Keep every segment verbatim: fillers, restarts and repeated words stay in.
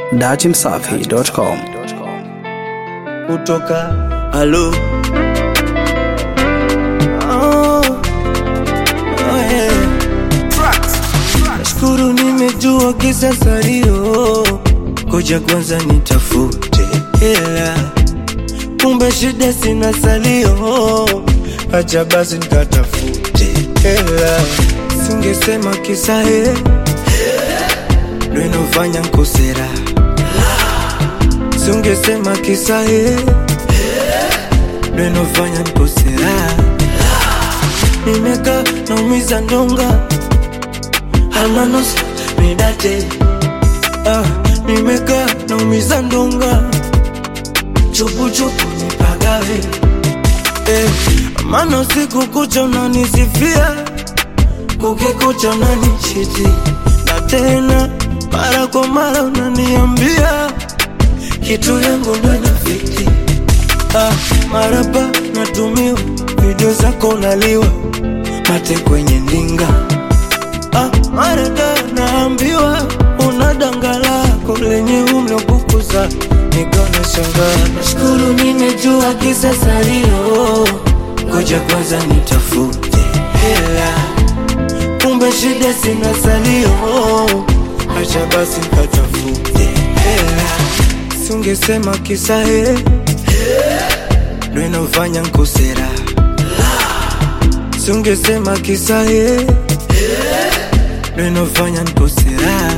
datimsafi dot com. Kutoka halo oh, oh yeah. Nashukuru nimejua kisa salio, koja kwanza nitafute hela, kumbe shida sina salio, acha basi nikatafute hela. Singesema kisa he ndio inafanya nkosera, singesema kisa he ndio inafanya nkosera. Nimeka naumiza ndonga almanos midate, ah, nimeka naumiza ndonga chupu chupu nipagawe, eh, mano siku kucha unanisifia, kukikucha unanichiti, na tena mara kwa mara unaniambia kitu yangu ndo inafiti. Ah, marapa natumiwa, video zako unaliwa, mate kwenye ndinga. Ah, marada naambiwa unadanga lako lenye umlokukuza, nikona shangaa. Nashukuru nimejua kisa salio, ngoja kwanza nitafute hela, kumbe shida sina salio, acha basi nikatafute hela. Singesema kisa he ndio inafanya nkosera, singesema kisa he ndio inafanya nkosera.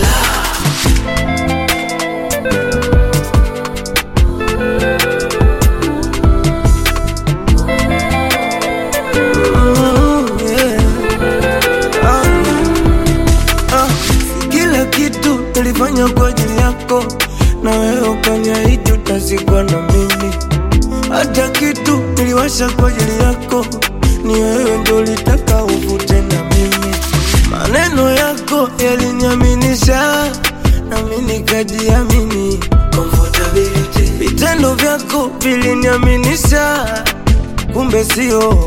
Nilifanya kwa ajili yako, na wewe ukaniahidi utazikwa na mimi. Hata kitu niliwasha kwa ajili yako, ni wewe ndio ulitaka uvute na mimi. Maneno yako yaliniaminisha, na mimi nikajiamini. Comfortability, vitendo vyako viliniaminisha, kumbe sio.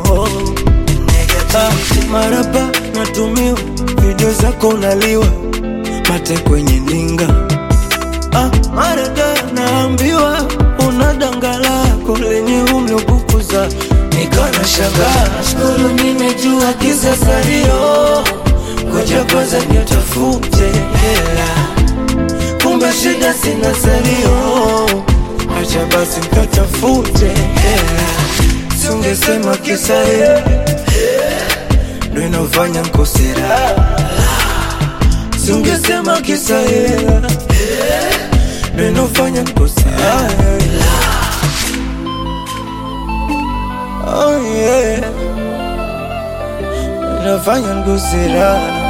Ah, marapa natumiwa, video zako unaliwa, mate kwenye ndinga. Ah, marada naambiwa unadanga lako lenye umlokukuza, nikona shangaa. Nashukuru nimejua kisa salio, ngoja kwanza nitafute hela, kumbe shida sina salio, acha basi nikatafute hela. Singesema kisa he ndio inafanya nkosera, singesema kisa hela ndio inafanya nkosera. Oh yeah, inafanya nkosera.